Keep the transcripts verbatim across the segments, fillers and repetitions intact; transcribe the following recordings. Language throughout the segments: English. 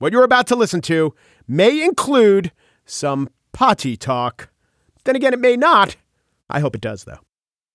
What you're about to listen to may include some potty talk. Then again, it may not. I hope it does, though.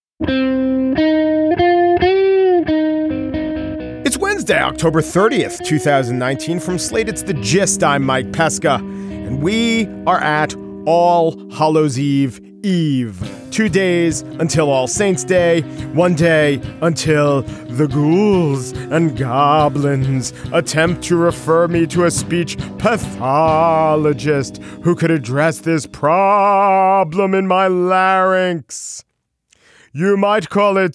It's Wednesday, October thirtieth, twenty nineteen. From Slate, it's The Gist. I'm Mike Pesca, and we are at All Hallows Eve Eve. Two days until All Saints' Day, one day until the ghouls and goblins attempt to refer me to a speech pathologist who could address this problem in my larynx. You might call it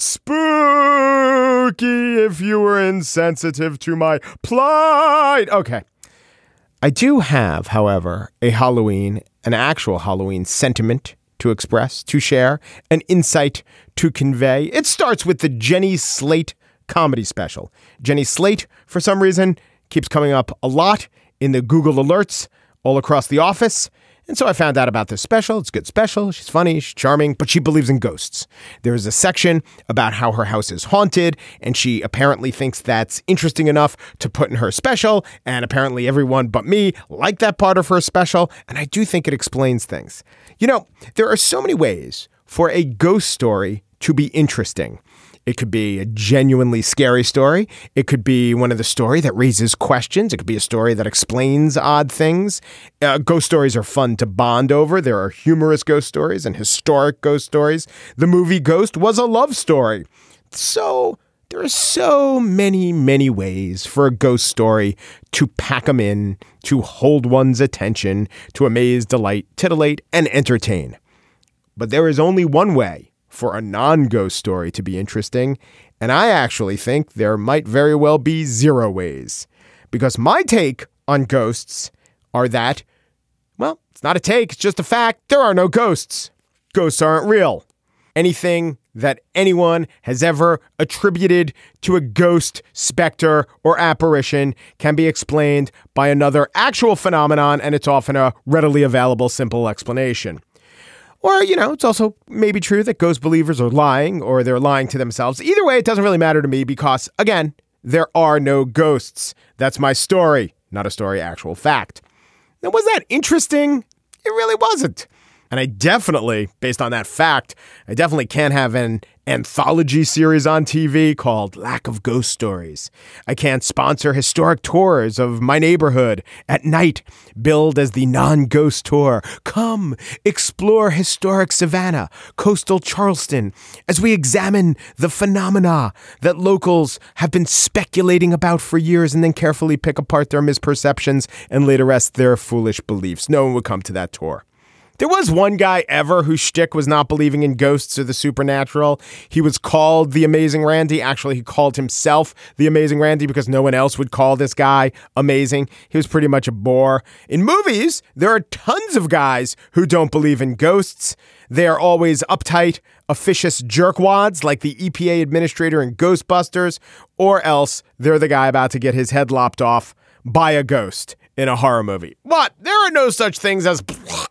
spooky if you were insensitive to my plight. Okay. I do have, however, a Halloween, an actual Halloween sentiment to express, to share, an insight to convey. It starts with the Jenny Slate comedy special. Jenny Slate, for some reason, keeps coming up a lot in the Google alerts all across the office. And so I found out about this special. It's a good special. She's funny, she's charming, but she believes in ghosts. There's a section about how her house is haunted, and she apparently thinks that's interesting enough to put in her special. And apparently everyone but me liked that part of her special. And I do think it explains things. You know, there are so many ways for a ghost story to be interesting. It could be a genuinely scary story. It could be one of the story that raises questions. It could be a story that explains odd things. Uh, ghost stories are fun to bond over. There are humorous ghost stories and historic ghost stories. The movie Ghost was a love story. So there are so many, many ways for a ghost story to pack them in, to hold one's attention, to amaze, delight, titillate, and entertain. But there is only one way for a non-ghost story to be interesting, and I actually think there might very well be zero ways. Because my take on ghosts are that, well, it's not a take, it's just a fact, there are no ghosts. Ghosts aren't real. Anything that anyone has ever attributed to a ghost, specter, or apparition can be explained by another actual phenomenon, and it's often a readily available, simple explanation. Or, you know, it's also maybe true that ghost believers are lying or they're lying to themselves. Either way, it doesn't really matter to me because, again, there are no ghosts. That's my story, not a story, actual fact. Now, was that interesting? It really wasn't. And I definitely, based on that fact, I definitely can't have an anthology series on T V called Lack of Ghost Stories. I can't sponsor historic tours of my neighborhood at night, billed as the non-ghost tour. Come, explore historic Savannah, coastal Charleston, as we examine the phenomena that locals have been speculating about for years and then carefully pick apart their misperceptions and later rest their foolish beliefs. No one would come to that tour. There was one guy ever whose shtick was not believing in ghosts or the supernatural. He was called the Amazing Randy. Actually, he called himself the Amazing Randy because no one else would call this guy amazing. He was pretty much a bore. In movies, there are tons of guys who don't believe in ghosts. They are always uptight, officious jerkwads like the E P A administrator in Ghostbusters, or else they're the guy about to get his head lopped off by a ghost in a horror movie. What? There are no such things as...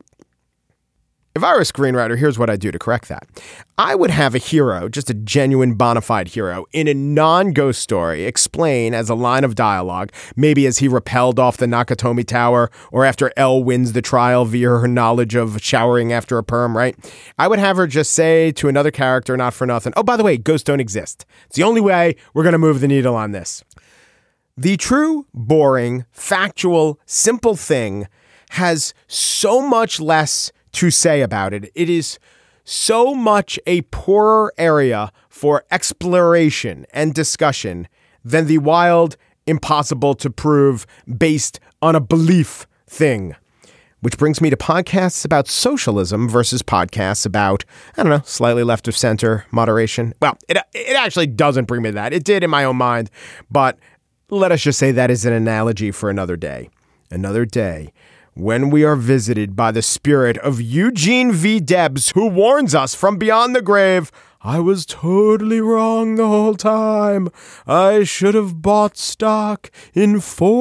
If I were a screenwriter, here's what I'd do to correct that. I would have a hero, just a genuine bona fide hero, in a non-ghost story explain as a line of dialogue, maybe as he rappelled off the Nakatomi Tower or after Elle wins the trial via her knowledge of showering after a perm, right? I would have her just say to another character, not for nothing, oh, by the way, ghosts don't exist. It's the only way we're going to move the needle on this. The true, boring, factual, simple thing has so much less to say about it. It is so much a poorer area for exploration and discussion than the wild, impossible to prove, based on a belief thing. Which brings me to podcasts about socialism versus podcasts about, I don't know, slightly left of center moderation. Well, it it actually doesn't bring me to that. It did in my own mind, but let us just say that is an analogy for another day. Another day. When we are visited by the spirit of Eugene V. Debs, who warns us from beyond the grave, I was totally wrong the whole time. I should have bought stock in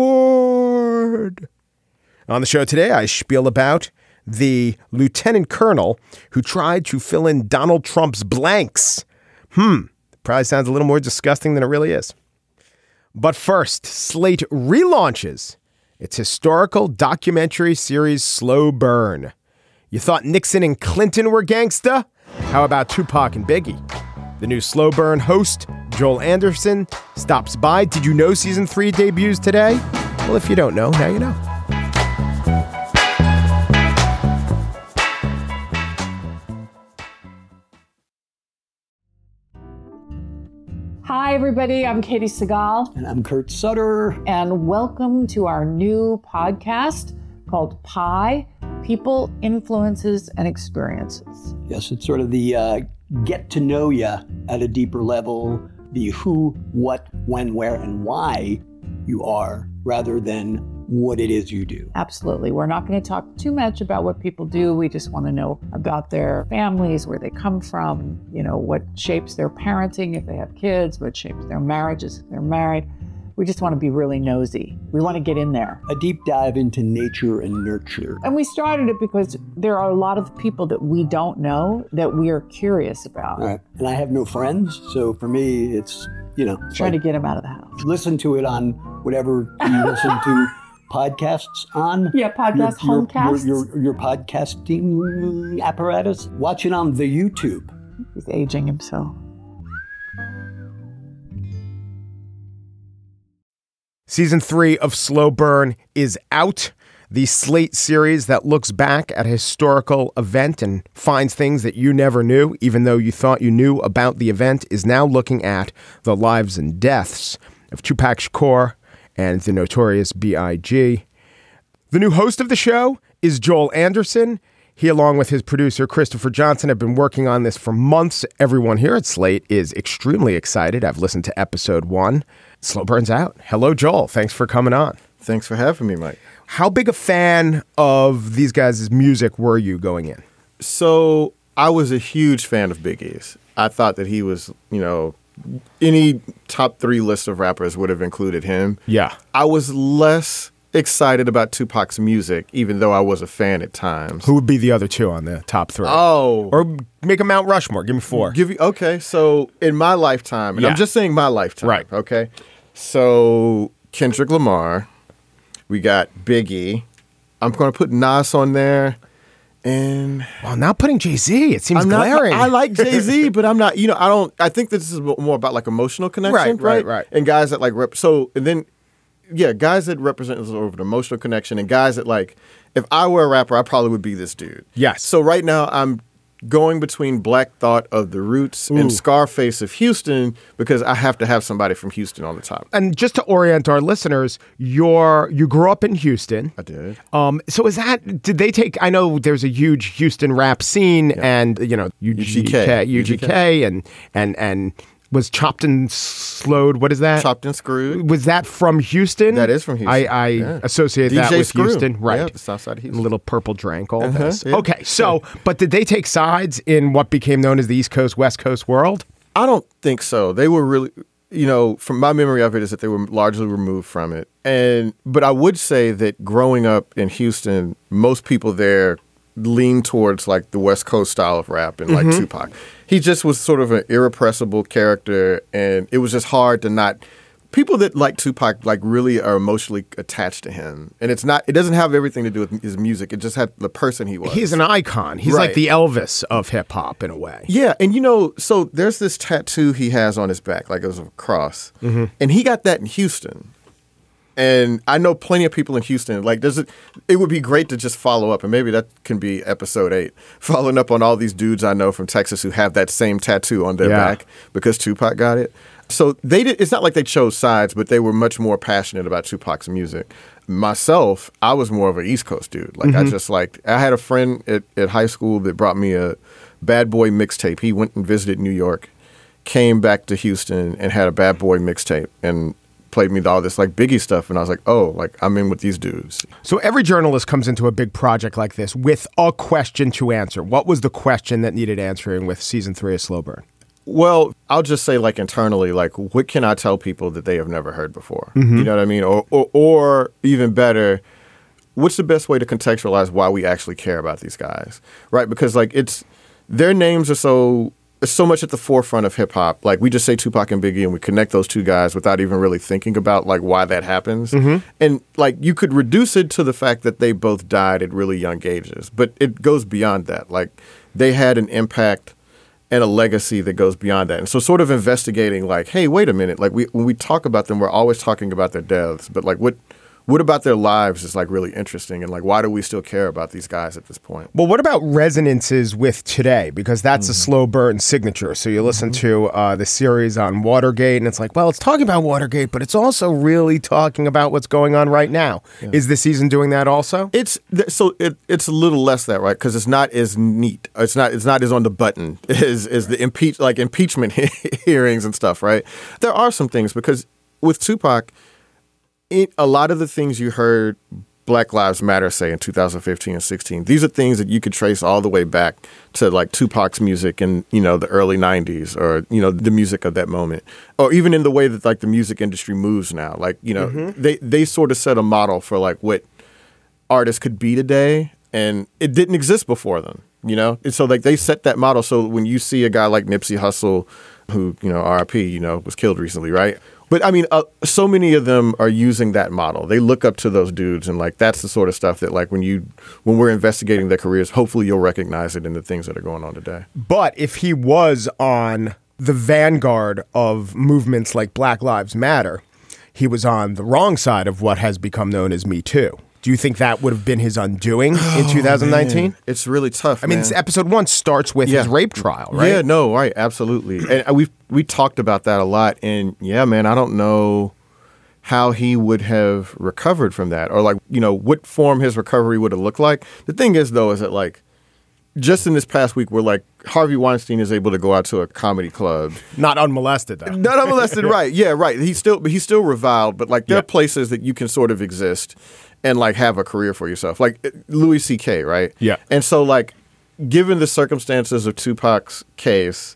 Ford. On the show today, I spiel about the lieutenant colonel who tried to fill in Donald Trump's blanks. Hmm, probably sounds a little more disgusting than it really is. But first, Slate relaunches its historical documentary series Slow Burn. You thought Nixon and Clinton were gangsta? How about Tupac and Biggie? The new Slow Burn host, Joel Anderson, stops by. Did you know season three debuts today? Well, if you don't know, now you know. Hi, everybody. I'm Katie Segal. And I'm Kurt Sutter. And welcome to our new podcast called Pi, People, Influences, and Experiences. Yes, it's sort of the uh, get to know you at a deeper level, the who, what, when, where, and why you are, rather than what it is you do. Absolutely. We're not going to talk too much about what people do. We just want to know about their families, where they come from, you know, what shapes their parenting if they have kids, what shapes their marriages if they're married. We just want to be really nosy. We want to get in there. A deep dive into nature and nurture. And we started it because there are a lot of people that we don't know that we are curious about. Right. And I have no friends, so for me, it's, you know. Trying like, to get them out of the house. Listen to it on whatever you listen to podcasts on. Yeah, podcast, your, homecasts. Your, your, your podcasting apparatus. Watch it on the YouTube. He's aging himself. Season three of Slow Burn is out. The Slate series that looks back at a historical event and finds things that you never knew, even though you thought you knew about the event, is now looking at the lives and deaths of Tupac Shakur and the Notorious B I G The new host of the show is Joel Anderson. He, along with his producer, Christopher Johnson, have been working on this for months. Everyone here at Slate is extremely excited. I've listened to episode one. Slow Burn's out. Hello, Joel. Thanks for coming on. Thanks for having me, Mike. How big a fan of these guys' music were you going in? So I was a huge fan of Big E's. I thought that he was, you know, any top three list of rappers would have included him. Yeah. I was less excited about Tupac's music, even though I was a fan at times. Who would be the other two on the top three? Oh. Or make a Mount Rushmore. Give me four. Give you, okay, so in my lifetime, and Yeah. I'm just saying my lifetime, Right. okay? So Kendrick Lamar, we got Biggie. I'm going to put Nas on there. And well, not putting Jay-Z. It seems I'm not, glaring. I like Jay-Z, but I'm not, you know, I don't, I think this is more about like emotional connection, Right, right? right, right. And guys that like, rep, so, and then, yeah, guys that represent sort of an emotional connection and guys that like, if I were a rapper, I probably would be this dude. Yes. So right now I'm going between Black Thought of the Roots Ooh. and Scarface of Houston because I have to have somebody from Houston on the top. And just to orient our listeners, you're, you grew up in Houston. I did. Um, so is that, did they take, I know there's a huge Houston rap scene Yeah. and, you know, U G K, U G K and, and, and was Chopped and Slowed. What is that? Chopped and Screwed. Was that from Houston? That is from Houston. I, I Yeah. associate D J that with Screw. Houston. Right. Yeah, the south side of Houston. Little Purple Drank, all Uh-huh, this. yeah. Okay, so, but did they take sides in what became known as the East Coast, West Coast world? I don't think so. They were really, you know, from my memory of it is that they were largely removed from it. And, but I would say that growing up in Houston, most people there lean towards like the West Coast style of rap and like mm-hmm. Tupac. He just was sort of an irrepressible character, and it was just hard to not. People that like Tupac like really are emotionally attached to him, and it's not. It doesn't have everything to do with his music. It just had the person he was. He's an icon. He's Right. like the Elvis of hip hop in a way. Yeah, and you know, so there's this tattoo he has on his back, like it was a cross, mm-hmm. and he got that in Houston. And I know plenty of people in Houston. Like, there's a, it would be great to just follow up, and maybe that can be episode eight, following up on all these dudes I know from Texas who have that same tattoo on their Yeah. back because Tupac got it. So they did. It's not like they chose sides, but they were much more passionate about Tupac's music. Myself, I was more of an East Coast dude. Like mm-hmm. I just liked. I had a friend at, at high school that brought me a Bad Boy mixtape. He went and visited New York, came back to Houston, and had a Bad Boy mixtape, and played me all this like Biggie stuff, and I was like, oh, like I'm in with these dudes. So every journalist comes into a big project like this with a question to answer. What was the question that needed answering with season three of Slow Burn? Well, I'll just say like internally, like what can I tell people that they have never heard before? Mm-hmm. You know what I mean? Or, or or even better, what's the best way to contextualize why we actually care about these guys? Right? Because like it's their names are so so much at the forefront of hip hop. Like we just say Tupac and Biggie and we connect those two guys without even really thinking about like why that happens. Mm-hmm. And like you could reduce it to the fact that they both died at really young ages, but it goes beyond that. Like they had an impact and a legacy that goes beyond that. And so sort of investigating like, hey, wait a minute. Like we, when we talk about them, we're always talking about their deaths, but like what, what about their lives is like really interesting, and like why do we still care about these guys at this point? Well, what about resonances with today? Because that's mm-hmm. a slow burn signature. So you listen mm-hmm. to uh, the series on Watergate, and it's like, well, it's talking about Watergate, but it's also really talking about what's going on right now. Yeah. Is the season doing that also? It's so it, it's a little less that, right? Because it's not as neat. It's not it's not as on the button as is the impeach like impeachment hearings and stuff, right? There are some things because with Tupac. It, a lot of the things you heard Black Lives Matter say in two thousand fifteen and sixteen, these are things that you could trace all the way back to like Tupac's music in, you know, the early nineties or, you know, the music of that moment, or even in the way that like the music industry moves now. Like, you know, mm-hmm. they, they sort of set a model for like what artists could be today, and it didn't exist before them, you know? And so like they set that model. So when you see a guy like Nipsey Hussle, who, you know, R I P, you know, was killed recently, right? But I mean, uh, so many of them are using that model. They look up to those dudes, and like that's the sort of stuff that like when you when we're investigating their careers, hopefully you'll recognize it in the things that are going on today. But if he was on the vanguard of movements like Black Lives Matter, he was on the wrong side of what has become known as Me Too. Do you think that would have been his undoing in two thousand nineteen? Oh, it's really tough. I mean, man. episode one starts with yeah. his rape trial, right? Yeah, no, right, absolutely. And we we talked about that a lot. And yeah, man, I don't know how he would have recovered from that, or like, you know, what form his recovery would have looked like. The thing is, though, is that like just in this past week, we're like Harvey Weinstein is able to go out to a comedy club, not unmolested, though. Not unmolested, right? Yeah, right. He's still, but he's still reviled. But like, there yeah. are places that you can sort of exist and like have a career for yourself, like Louis C K, right? Yeah. And so like, given the circumstances of Tupac's case,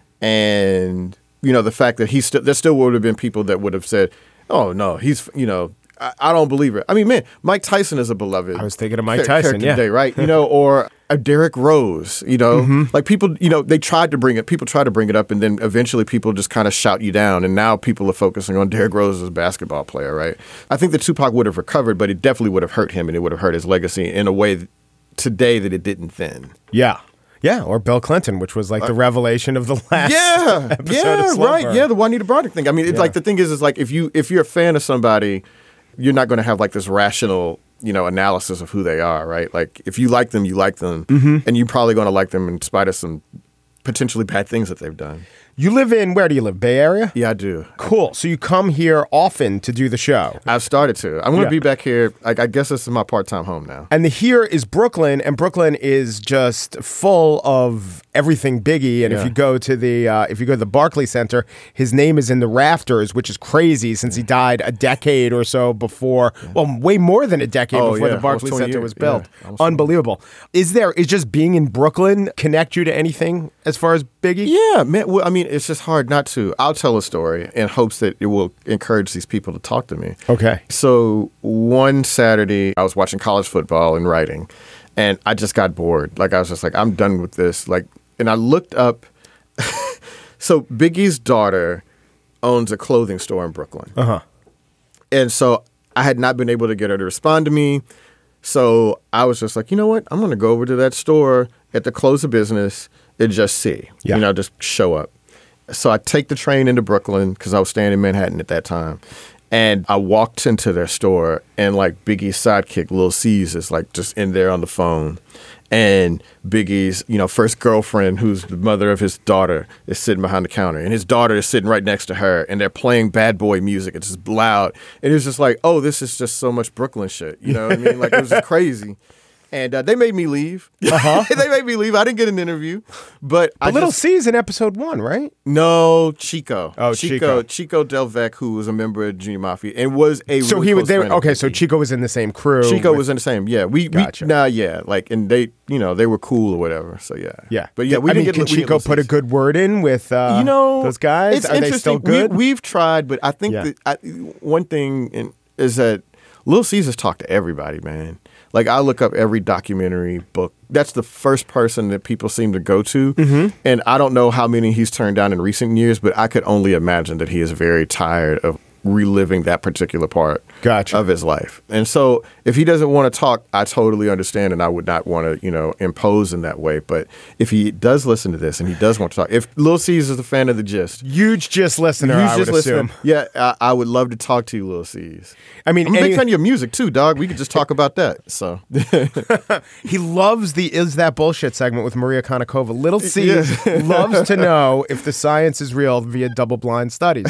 and you know the fact that he still, there still would have been people that would have said, "Oh no, he's you know, I, I don't believe it." I mean, man, Mike Tyson is a beloved. I was thinking of Mike Tyson, yeah, today, right? You know, or a Derrick Rose, you know, mm-hmm. like people, you know, they tried to bring it. People tried to bring it up, and then eventually people just kind of shout you down. And now people are focusing on Derrick Rose as a basketball player, right? I think that Tupac would have recovered, but it definitely would have hurt him, and it would have hurt his legacy in a way that, today that it didn't then. Yeah. Yeah, or Bill Clinton, which was like the revelation of the last yeah, episode yeah, of Slow right, Burn. yeah, the Juanita Broaddus thing. I mean, it's yeah. like the thing is, is like if you if you're a fan of somebody, you're not going to have like this rational, you know, analysis of who they are, right? Like if you like them, you like them, mm-hmm. and you're probably going to like them in spite of some potentially bad things that they've done. You live in, where do you live, Bay Area? Yeah, I do. Cool. So you come here often to do the show. I've started to. I'm going to Yeah. be back here. Like, I guess this is my part-time home now. And the here is Brooklyn, and Brooklyn is just full of everything Biggie. And if Yeah. you go to the uh, if you go to the Barclays Center, his name is in the rafters, which is crazy since he died a decade or so before. Well, way more than a decade Oh, before yeah. the Barclays Almost twenty Center years. was built. Yeah. Almost Unbelievable. Is there is just being in Brooklyn connect you to anything as far as Biggie? Yeah, man. Well, I mean, it's just hard not to. I'll tell a story in hopes that it will encourage these people to talk to me. Okay. So one Saturday, I was watching college football and writing, and I just got bored. Like, I was just like, I'm done with this. Like, and I looked up. So Biggie's daughter owns a clothing store in Brooklyn. Uh huh. And so I had not been able to get her to respond to me. So I was just like, you know what? I'm going to go over to that store at the close of business and just see. Yeah. You know, just show up. So I take the train into Brooklyn because I was staying in Manhattan at that time. And I walked into their store, and like Biggie's sidekick, Lil C's, is like just in there on the phone. And Biggie's, you know, first girlfriend, who's the mother of his daughter, is sitting behind the counter. And his daughter is sitting right next to her. And they're playing bad boy music. It's just loud. And it's just like, oh, this is just so much Brooklyn shit. You know what I mean? Like, it was just crazy. And uh, they made me leave. Uh-huh. They made me leave. I didn't get an interview. But But I Little just, C's in episode one, right? No, Chico. Oh, Chico. Chico. Chico Delvec, who was a member of Junior Mafia and was a So really he was close there. friend of Okay, so Biggie. Chico was in the same crew. Chico with- was in the same. Yeah, we, Gotcha. we nah, yeah, like, and they, you know, they were cool or whatever. So yeah, Yeah, but yeah, we I mean, didn't can get. we Chico didn't put a listen. good word in with uh, you know those guys? It's Are they interesting. still good? We, we've tried, but I think Yeah. that I, one thing in, is that Little Caesars talked to everybody, man. Like, I look up every documentary book. That's the first person that people seem to go to. Mm-hmm. And I don't know how many he's turned down in recent years, but I could only imagine that he is very tired of reliving that particular part gotcha. of his life. And so if he doesn't want to talk, I totally understand, and I would not want to, you know, impose in that way. But if he does listen to this and he does want to talk, if Lil C's is a fan of the Gist. Huge Gist listener, huge I would Gist assume. Listener, yeah, I, I would love to talk to you, Lil C's. I mean, I'm a any, big fan of your music too, dog. We could just talk about that. So he loves the Is That Bullshit segment with Maria Konnikova. Little C's Yeah. loves to know if the science is real via double-blind studies.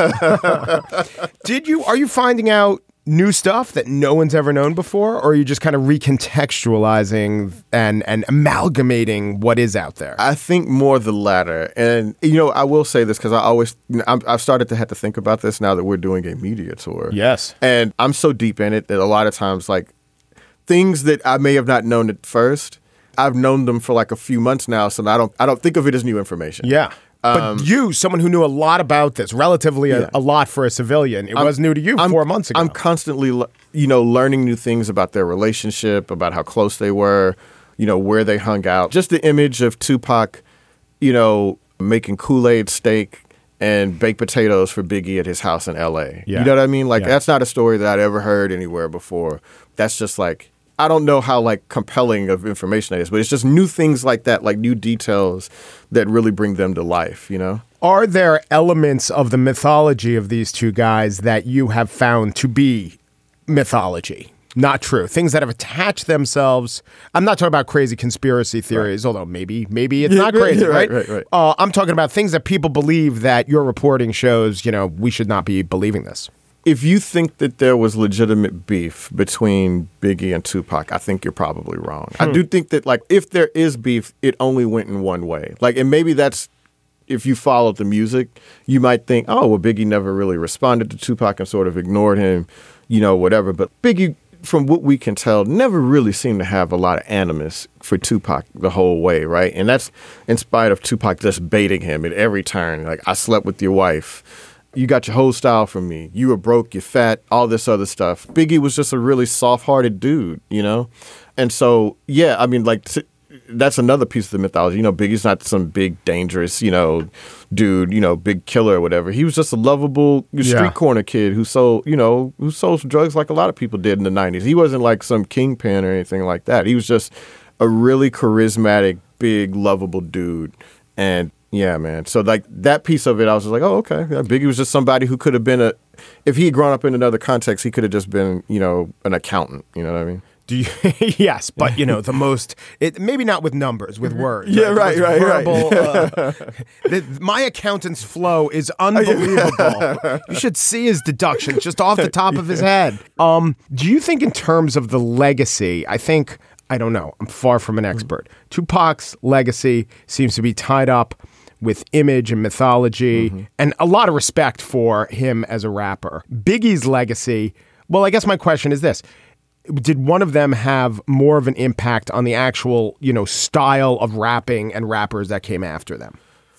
Did you? Are you finding out new stuff that no one's ever known before, or are you just kind of recontextualizing and and amalgamating what is out there? I think more the latter. And, you know, I will say this because I always, I'm, I've started to have to think about this now that we're doing a media tour. Yes. And I'm so deep in it that a lot of times, like, things that I may have not known at first, I've known them for like a few months now, so I don't, I don't think of it as new information. Yeah. But you, someone who knew a lot about this, relatively a, Yeah. a lot for a civilian, it I'm- was new to you I'm- four months ago. I'm constantly, le- you know, learning new things about their relationship, about how close they were, you know, where they hung out. Just the image of Tupac, you know, making Kool-Aid steak and baked potatoes for Biggie at his house in L A. Yeah. You know what I mean? Like, Yeah. that's not a story that I'd ever heard anywhere before. That's just like, I don't know how like compelling of information that is, but it's just new things like that, like new details that really bring them to life, you know? Are there elements of the mythology of these two guys that you have found to be mythology? Not true. Things that have attached themselves. I'm not talking about crazy conspiracy theories, although maybe maybe it's Yeah, not right, crazy, yeah, right? right, right, right. Uh, I'm talking about things that people believe that your reporting shows, you know, we should not be believing this. If you think that there was legitimate beef between Biggie and Tupac, I think you're probably wrong. I do think that, like, if there is beef, it only went in one way. Like, and maybe that's, if you followed the music, you might think, oh, well, Biggie never really responded to Tupac and sort of ignored him, you know, whatever. But Biggie, from what we can tell, never really seemed to have a lot of animus for Tupac the whole way, right? And that's in spite of Tupac just baiting him at every turn. Like, I slept with your wife. You got your whole style from me. You were broke, you're fat, all this other stuff. Biggie was just a really soft-hearted dude, you know? And so, yeah, I mean, like, t- that's another piece of the mythology. You know, Biggie's not some big, dangerous, you know, dude, you know, big killer or whatever. He was just a lovable street Yeah. corner kid who sold, you know, who sold drugs like a lot of people did in the nineties. He wasn't like some kingpin or anything like that. He was just a really charismatic, big, lovable dude. And yeah, man. So like that piece of it, I was just like, oh, okay. Yeah, Biggie was just somebody who could have been a, if he had grown up in another context, he could have just been, you know, an accountant. You know what I mean? Do you? Yes, but you know the most. It, maybe not with numbers, with words. Yeah, right, The right, right. verbal, uh, the, my accountant's flow is unbelievable. You should see his deductions just off the top of his head. Um, do you think, in terms of the legacy? I think I don't know. I'm far from an expert. Tupac's legacy seems to be tied up with image and mythology, mm-hmm. and a lot of respect for him as a rapper. Biggie's legacy. Well, I guess my question is this. Did one of them have more of an impact on the actual, you know, style of rapping and rappers that came after them?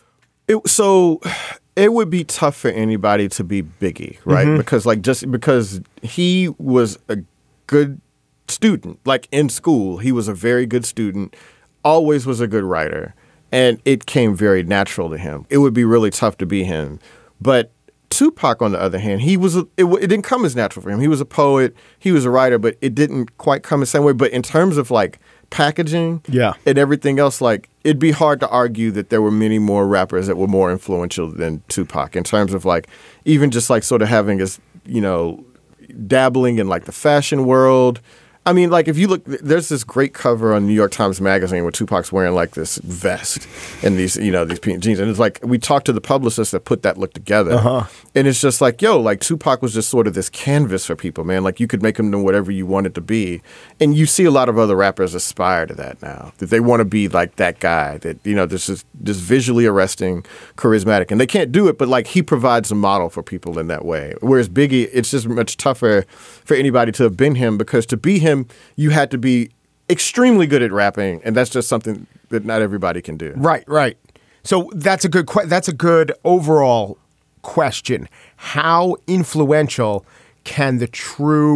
It, so it would be tough for anybody to be Biggie, right? Mm-hmm. Because like just because he was a good student, like in school, he was a very good student, always was a good writer, and it came very natural to him. It would be really tough to be him. But Tupac, on the other hand, he was a, it, it didn't come as natural for him. He was a poet, he was a writer, but it didn't quite come the same way. But in terms of like packaging, yeah. and everything else, like it'd be hard to argue that there were many more rappers that were more influential than Tupac in terms of like even just like sort of having his, you know, dabbling in like the fashion world. I mean, like, if you look, there's this great cover on New York Times Magazine where Tupac's wearing, like, this vest and these, you know, these pink jeans. And it's like, we talked to the publicist that put that look together. Uh-huh. And it's just like, yo, like, Tupac was just sort of this canvas for people, man. Like, you could make him do whatever you wanted to be. And you see a lot of other rappers aspire to that now, that they want to be like that guy, that, you know, this is just visually arresting, charismatic. And they can't do it, but, like, he provides a model for people in that way. Whereas Biggie, it's just much tougher for anybody to have been him, because to be him, you had to be extremely good at rapping, and that's just something that not everybody can do. Right, right. So that's a good que- that's a good overall question. How influential can the true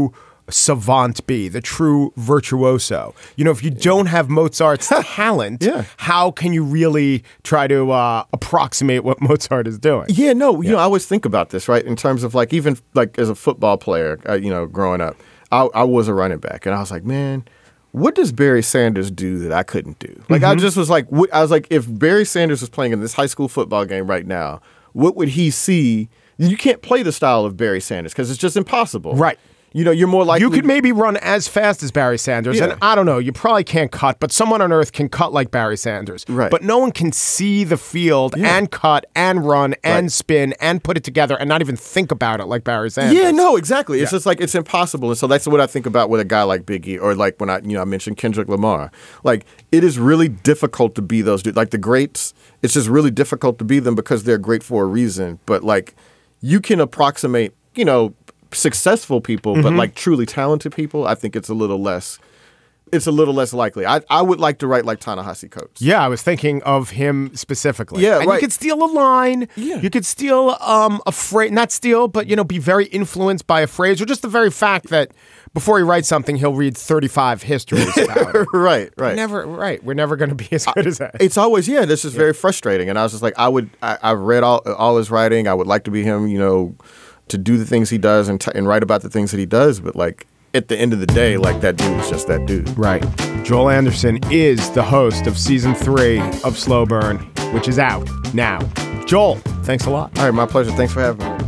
savant be, the true virtuoso? You know, if you don't have Mozart's talent, yeah. how can you really try to uh, approximate what Mozart is doing? Yeah, no, you yeah. know, I always think about this, right? In terms of like, even like as a football player, uh, you know, growing up, I, I was a running back, and I was like, man, what does Barry Sanders do that I couldn't do? Like, mm-hmm. I just was like, I was like, if Barry Sanders was playing in this high school football game right now, what would he see? You can't play the style of Barry Sanders because it's just impossible. Right. You know, you're more likely... You could maybe run as fast as Barry Sanders, yeah. and I don't know, you probably can't cut, but someone on earth can cut like Barry Sanders. Right. But no one can see the field yeah. and cut and run and right. spin and put it together and not even think about it like Barry Sanders. Yeah, no, exactly. It's yeah. just like, it's impossible. And so that's what I think about with a guy like Biggie, or like when I, you know, I mentioned Kendrick Lamar. Like, it is really difficult to be those dudes. Like the greats, it's just really difficult to be them because they're great for a reason. But like, you can approximate, you know, successful people, mm-hmm. but like truly talented people, I think it's a little less. It's a little less likely. I I would like to write like Ta-Nehisi Coates. Yeah, I was thinking of him specifically. Yeah, and right. you could steal a line. Yeah. You could steal um a phrase, not steal, but you know, be very influenced by a phrase, or just the very fact that before he writes something, he'll read thirty-five histories about it. right, right. We're never right. We're never going to be as good I, as that. It's always yeah. This is yeah. very frustrating, and I was just like, I would. I, I've read all all his writing. I would like to be him. You know. To do the things he does and, t- and write about the things that he does. But like at the end of the day, like that dude is just that dude. Right. Joel Anderson is the host of season three of Slow Burn, which is out now. Joel, thanks a lot. All right, my pleasure. Thanks for having me.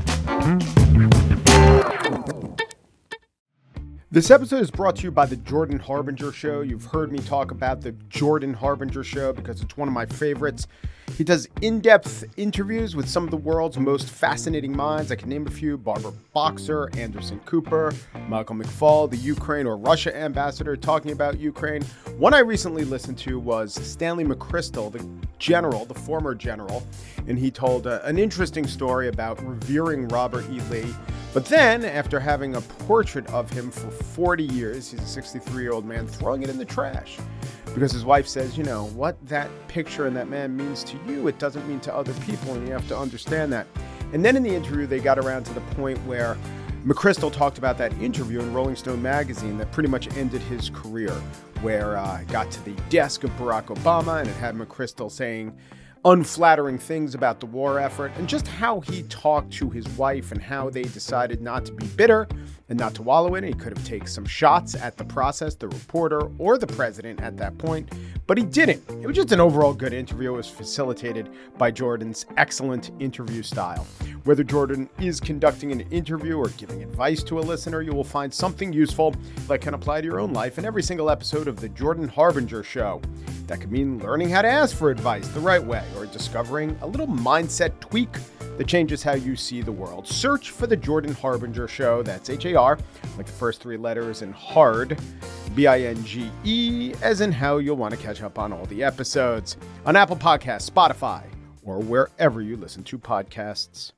This episode is brought to you by the Jordan Harbinger Show. You've heard me talk about the Jordan Harbinger Show because it's one of my favorites. He does in-depth interviews with some of the world's most fascinating minds. I can name a few: Barbara Boxer, Anderson Cooper, Michael McFaul, the Ukraine or Russia ambassador talking about Ukraine. One I recently listened to was Stanley McChrystal, the general, the former general, and he told uh, an interesting story about revering Robert E. Lee. But then, after having a portrait of him for forty years, he's a sixty-three-year-old man, throwing it in the trash. Because his wife says, you know, what that picture and that man means to you, it doesn't mean to other people, and you have to understand that. And then in the interview, they got around to the point where McChrystal talked about that interview in Rolling Stone magazine that pretty much ended his career, where uh, it got to the desk of Barack Obama, and it had McChrystal saying unflattering things about the war effort, and just how he talked to his wife and how they decided not to be bitter and not to wallow in it. He could have taken some shots at the process, the reporter, or the president at that point, but he didn't. It was just an overall good interview. It was facilitated by Jordan's excellent interview style. Whether Jordan is conducting an interview or giving advice to a listener, you will find something useful that can apply to your own life in every single episode of The Jordan Harbinger Show. That could mean learning how to ask for advice the right way, or discovering a little mindset tweak that changes how you see the world. Search for The Jordan Harbinger Show. That's H A R, like the first three letters, and hard, B I N G E, as in how you'll want to catch up on all the episodes on Apple Podcasts, Spotify, or wherever you listen to podcasts.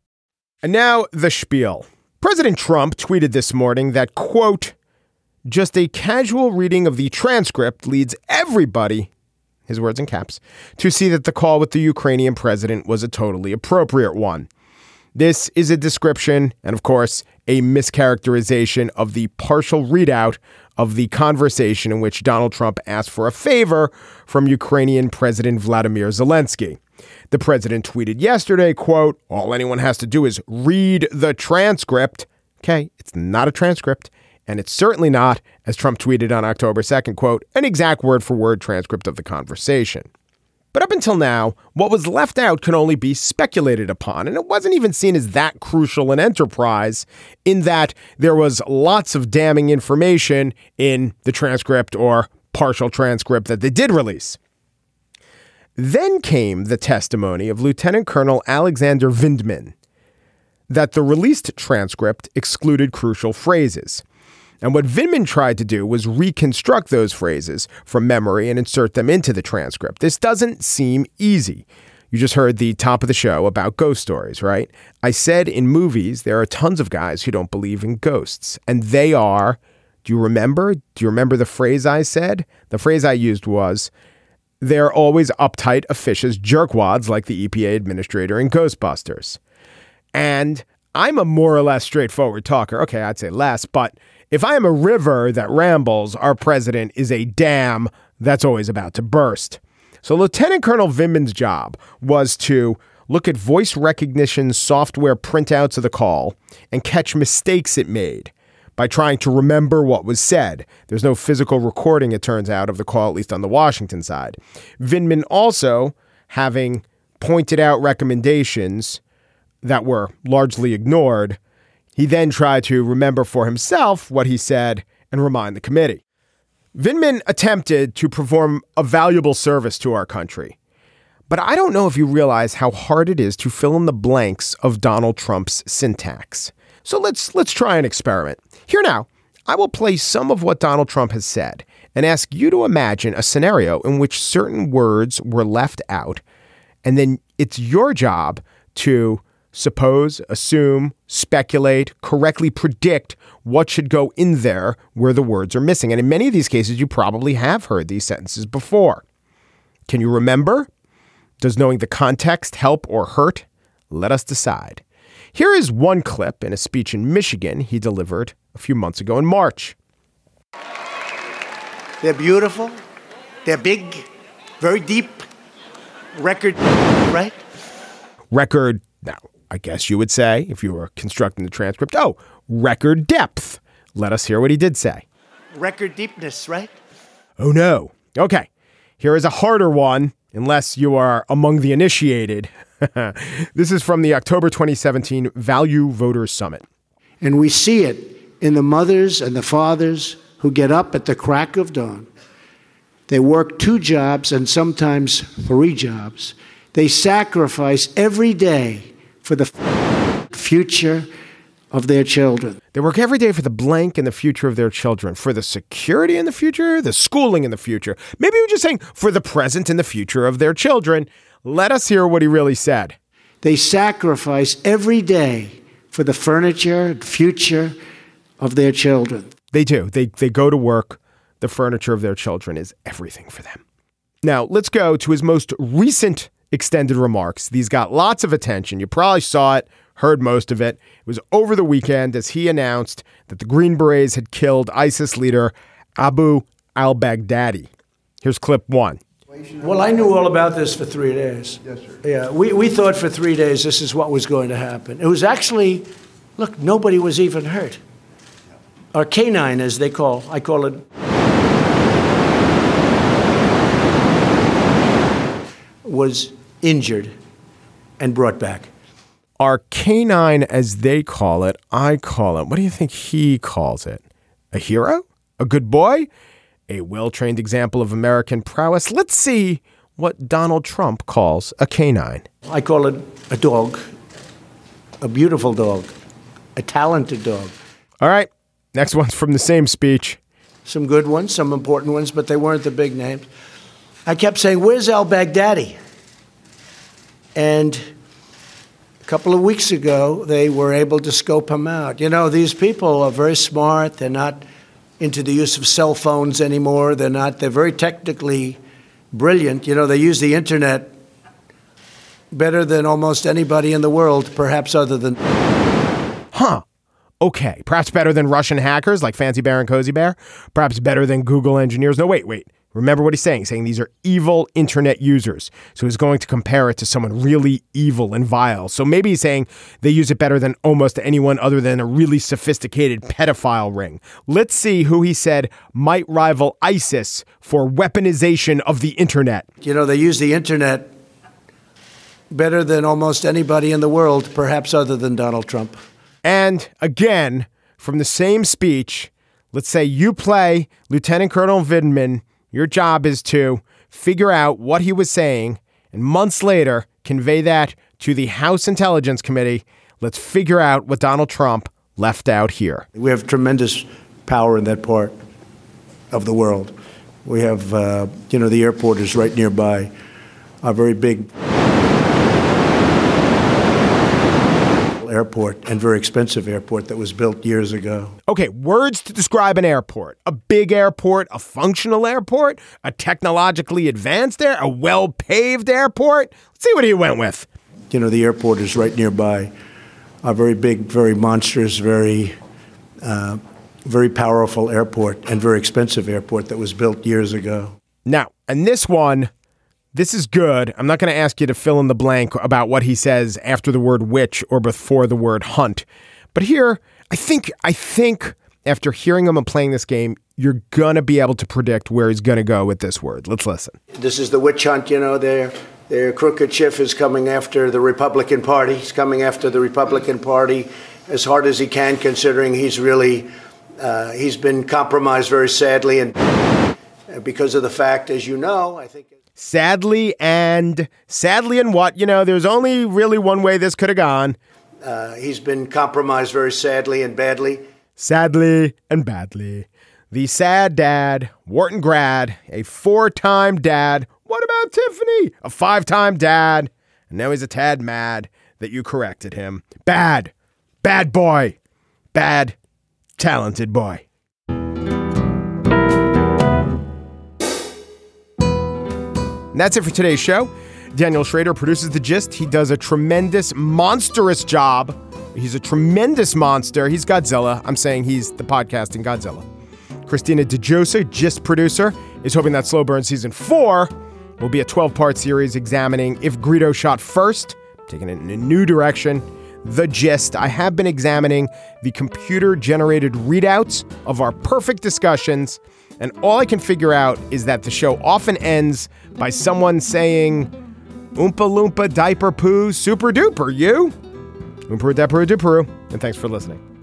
And now, the spiel. President Trump tweeted this morning that, quote, just a casual reading of the transcript leads everybody, his words in caps, to see that the call with the Ukrainian president was a totally appropriate one. This is a description and, of course, a mischaracterization of the partial readout of the conversation in which Donald Trump asked for a favor from Ukrainian President Vladimir Zelensky. The president tweeted yesterday, quote, all anyone has to do is read the transcript. Okay, it's not a transcript. And it's certainly not, as Trump tweeted on October second, quote, an exact word-for-word transcript of the conversation. But up until now, what was left out can only be speculated upon, and it wasn't even seen as that crucial an enterprise, in that there was lots of damning information in the transcript or partial transcript that they did release. Then came the testimony of Lieutenant Colonel Alexander Vindman that the released transcript excluded crucial phrases. And what Vindman tried to do was reconstruct those phrases from memory and insert them into the transcript. This doesn't seem easy. You just heard the top of the show about ghost stories, right? I said in movies, there are tons of guys who don't believe in ghosts. And they are, do you remember? Do you remember the phrase I said? The phrase I used was, they're always uptight, officious jerkwads like the E P A administrator in Ghostbusters. And I'm a more or less straightforward talker. Okay, I'd say less, but If I am a river that rambles, our president is a dam that's always about to burst. So Lieutenant Colonel Vindman's job was to look at voice recognition software printouts of the call and catch mistakes it made by trying to remember what was said. There's no physical recording, it turns out, of the call, at least on the Washington side. Vindman also, having pointed out recommendations that were largely ignored, he then tried to remember for himself what he said and remind the committee. Vindman attempted to perform a valuable service to our country. But I don't know if you realize how hard it is to fill in the blanks of Donald Trump's syntax. So let's let's try an experiment. Here now, I will play some of what Donald Trump has said and ask you to imagine a scenario in which certain words were left out. And then it's your job to suppose, assume, speculate, correctly predict what should go in there where the words are missing. And in many of these cases, you probably have heard these sentences before. Can you remember? Does knowing the context help or hurt? Let us decide. Here is one clip in a speech in Michigan he delivered a few months ago in March. They're beautiful. They're big, very deep. Record, right? Record, now, I guess you would say, if you were constructing the transcript, oh, record depth. Let us hear what he did say. Record deepness, right? Oh, no. Okay, here is a harder one, unless you are among the initiated. This is from the October twenty seventeen Value Voters Summit. And we see it in the mothers and the fathers who get up at the crack of dawn. They work two jobs and sometimes three jobs. They sacrifice every day for the future of their children. They work every day for the blank and the future of their children, for the security in the future, the schooling in the future. Maybe you're just saying for the present and the future of their children. Let us hear what he really said. They sacrifice every day for the furniture and future of their children. They do. They they go to work. The furniture of their children is everything for them. Now, let's go to his most recent extended remarks. These got lots of attention. You probably saw it, heard most of it. It was over the weekend as he announced that the Green Berets had killed ISIS leader Abu al-Baghdadi. Here's clip one. Well, I knew all about this for three days. Yes, sir. Yeah, we, we thought for three days this is what was going to happen. It was actually, look, nobody was even hurt. Our K nine, as they call, I call it, was injured and brought back. Our K nine, as they call it, I call it. What do you think he calls it? A hero? A good boy? A well-trained example of American prowess? Let's see what Donald Trump calls a K nine. I call it a dog, a beautiful dog, a talented dog. All right. Next one's from the same speech. Some good ones, some important ones, but they weren't the big names. I kept saying, where's al-Baghdadi? And a couple of weeks ago, they were able to scope him out. You know, these people are very smart. They're not into the use of cell phones anymore. They're not, they're very technically brilliant. You know, they use the internet better than almost anybody in the world, perhaps other than... Huh. Okay. Perhaps better than Russian hackers like Fancy Bear and Cozy Bear. Perhaps better than Google engineers. No, wait, wait. Remember what he's saying. He's saying these are evil internet users. So he's going to compare it to someone really evil and vile. So maybe he's saying they use it better than almost anyone other than a really sophisticated pedophile ring. Let's see who he said might rival ISIS for weaponization of the internet. You know, they use the internet better than almost anybody in the world, perhaps other than Donald Trump. And again, from the same speech, let's say you play Lieutenant Colonel Vindman. Your job is to figure out what he was saying and months later convey that to the House Intelligence Committee. Let's figure out what Donald Trump left out here. We have tremendous power in that part of the world. We have, uh, you know, the airport is right nearby, a very big airport and very expensive airport that was built years ago. Okay, words to describe an airport. A big airport, a functional airport, a technologically advanced air, a well-paved airport. Let's see what he went with. You know, the airport is right nearby, a very big, very monstrous, very uh, very powerful airport and very expensive airport that was built years ago. Now, and this one, this is good. I'm not going to ask you to fill in the blank about what he says after the word witch or before the word hunt. But here, I think, I think after hearing him and playing this game, you're going to be able to predict where he's going to go with this word. Let's listen. This is the witch hunt, you know, their, their crooked Schiff is coming after the Republican Party. He's coming after the Republican Party as hard as he can, considering he's really, uh, he's been compromised very sadly. And because of the fact, as you know, I think... Sadly and sadly and what? You know, there's only really one way this could have gone. Uh, he's been compromised very sadly and badly. Sadly and badly. The sad dad, Wharton grad, a four-time dad. What about Tiffany? A five-time dad. And now he's a tad mad that you corrected him. Bad. Bad boy. Bad, talented boy. And that's it for today's show. Daniel Schrader produces The Gist. He does a tremendous, monstrous job. He's a tremendous monster. He's Godzilla. I'm saying he's the podcasting Godzilla. Christina DeJosa, Gist producer, is hoping that Slow Burn Season four will be a twelve-part series examining If Greedo Shot First, taking it in a new direction. The Gist. I have been examining the computer-generated readouts of our perfect discussions, and all I can figure out is that the show often ends by someone saying, Oompa Loompa Diaper Poo Super Duper, you? Oompa Diaper Duper. And thanks for listening.